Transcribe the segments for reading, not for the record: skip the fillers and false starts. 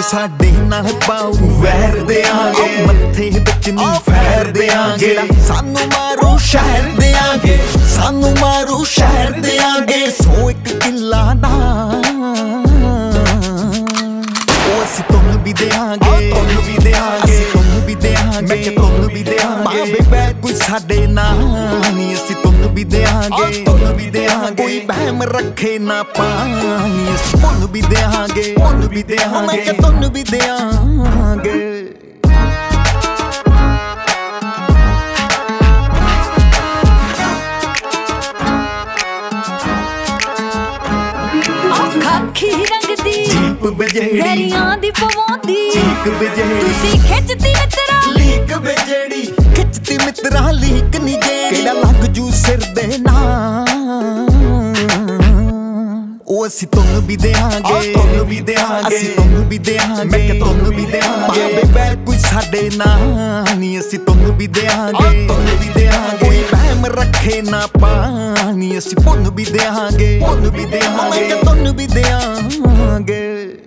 ਸਾਡੇ ਨਾਲ ਪਾਉ ਵੈਰ ਦਿਆਂਗੇ, ਮੱਥੇ ਵਿੱਚ ਨੀ ਫੈਰ ਦਿਆਂਗੇ। ਸਾਨੂੰ ਮਾਰੂ ਸ਼ਹਿਰ ਦਿਆਂਗੇ, ਸਾਨੂੰ ਮਾਰੂ ਸ਼ਹਿਰ ਦਿਆਂਗੇ। 101 ਕਿੱਲਾ ਨਾ ਉਹ ਅਸੀਂ ਤੁਹਾਨੂੰ ਵੀ ਦਿਆਂਗੇ, ਤੁਹਾਨੂੰ ਵੀ ਦਿਆਂਗੇ, ਤੁਹਾਨੂੰ ਵੀ ਦਿਆਂਗੇ, ਮੈਂ ਕਿ ਤੁਹਾਨੂੰ ਵੀ ਦਿਆਂਗੇ। ਬੇਬੇ ਕੋਈ ਸਾਡੇ ਨਾਲ ਨਹੀਂ, ਅਸੀਂ ਤੁਹਾਨੂੰ ਵੀ ਦਿਆਂਗੇ, ਤੁਹਾਨੂੰ ਵੀ ਦਿਆਂਗੇ। ਕੋਈ ਬਹਿਮ ਰੱਖੇ ਨਾ ਪਾਣੀ, ਅਸੀਂ ਤੁਹਾਨੂੰ ਵੀ ਦਿਆਂਗੇ, ਤੁਹਾਨੂੰ ਵੀ ਦਿਆਂਗੇ, ਮੈਂ ਕਿ ਤੁਹਾਨੂੰ ਵੀ ਦਿਆਂਗੇ। ਖਾਕੀ ਰੰਗ ਦੀ ਜੀਪ ਵਜੇੜੀ, ਗੈਰੀਆਂ ਦੀ ਪਵਾਉਂਦੀ ਚੀਕ ਵਜੇੜੀ। ਤੁਸੀਂ ਖਿੱਚਦੀ ਮਿੱਤਰਾ ਲੀਕ ਵਜੇੜੀ, ਖਿੱਚਦੀ ਮਿੱਤਰਾ ਲੀਕ ਨੀ ਜਿਹੜੀ। ਕਿਹੜਾ ਲੱਗ ਜੂ ਸਿਰ ਦੇ ਨਾ ਉਹ ਅਸੀਂ ਤੁਹਾਨੂੰ ਵੀ ਦਿਆਂਗੇ, ਤੁਹਾਨੂੰ ਵੀ ਦਿਆਂਗੇ, ਅਸੀਂ ਤੁਹਾਨੂੰ ਵੀ ਦਿਆਂਗੇ, ਮੈਂ ਕਿ ਤੁਹਾਨੂੰ ਵੀ ਦਿਆਂਗੇ। ਬੇਬੇ ਕੋਈ ਸਾਡੇ ਨਾਲ ਨਹੀਂ, ਅਸੀਂ ਤੁਹਾਨੂੰ ਵੀ ਦਿਆਂਗੇ, ਤੁਹਾਨੂੰ ਵੀ ਦਿਆਂਗੇ। ਕੋਈ ਬਹਿਮ ਰੱਖੇ ਨਾ ਪਾਣੀ, ਅਸੀਂ ਤੁਹਾਨੂੰ ਵੀ ਦਿਆਂਗੇ, ਤੁਹਾਨੂੰ ਵੀ ਦਿਆਂਗੇ, ਮੈਂ ਕਿ ਤੁਹਾਨੂੰ ਵੀ ਦਿਆਂਗੇ।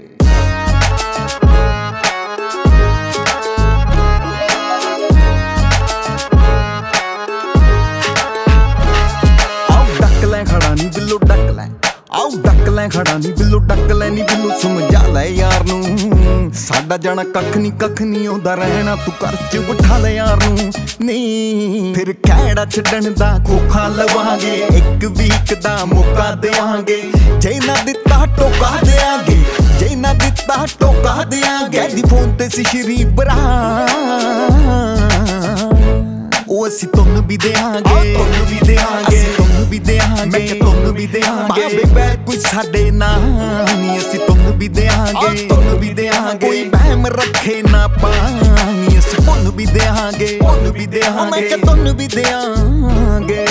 ਖੜਾ ਨੀ ਬਿੱਲੋ ਡੱਕ ਲੈ, ਆਓ ਡੱਕ ਲੈ ਖੜਾ ਨੀ ਬਿੱਲੋ ਡੱਕ ਲੈ ਨੀ ਬਿੱਲੋ। ਸਮਝਾ ਲੈ ਯਾਰ ਨੂੰ, ਸਾਡਾ ਜਾਣਾ ਕੱਖ ਨੀ, ਕੱਖ ਨੀ ਆਉਂਦਾ ਰਹਿਣਾ। ਤੂੰ ਘਰ ਚ ਬਿਠਾ ਲੈ ਯਾਰ ਨੂੰ ਨੀ, ਫਿਰ ਖਹਿੜਾ ਛੱਡਣ ਦਾ ਖੋਖਾ ਲਵਾਂਗੇ। 1 ਵੀਕ ਦਾ ਮੌਕਾ ਦੇਵਾਂਗੇ, ਜੇ ਨਾ ਦਿੱਤਾ ਟੋਕਾ ਦਿਆਂਗੇ, ਜੇ ਨਾ ਦਿੱਤਾ ਟੋਕਾ ਦਿਆਂਗੇ। ਦੀ ਫੋਨ ਤੇ ਸੀ ਸ਼੍ਰੀ ਬਰਾ ਉਹ ਅਸੀਂ ਤੁਹਾਨੂੰ ਵੀ ਦਿਆਂਗੇ, ਤੁਹਾਨੂੰ ਵੀ ਦਿਆਂਗੇ, ਤੁਹਾਨੂੰ ਵੀ ਦਿਆਂਗੇ, ਮੈਂ ਕਿ ਤੁਹਾਨੂੰ ਵੀ ਦਿਆਂਗੇ। ਬੇਬੇ ਕੋਈ ਸਾਡੇ ਨਾਲ ਨਹੀਂ, ਅਸੀਂ ਤੁਹਾਨੂੰ ਵੀ ਦਿਆਂਗੇ, ਤੁਹਾਨੂੰ ਵੀ ਦਿਆਂਗੇ। ਕੋਈ ਬਹਿਮ ਰੱਖੇ ਨਾ ਪਾਣੀ, ਅਸੀਂ ਤੁਹਾਨੂੰ ਵੀ ਦਿਆਂਗੇ, ਤੁਹਾਨੂੰ ਵੀ ਦਿਆਂਗੇ, ਮੈਂ ਕਿ ਤੁਹਾਨੂੰ ਵੀ ਦਿਆਂਗੇ।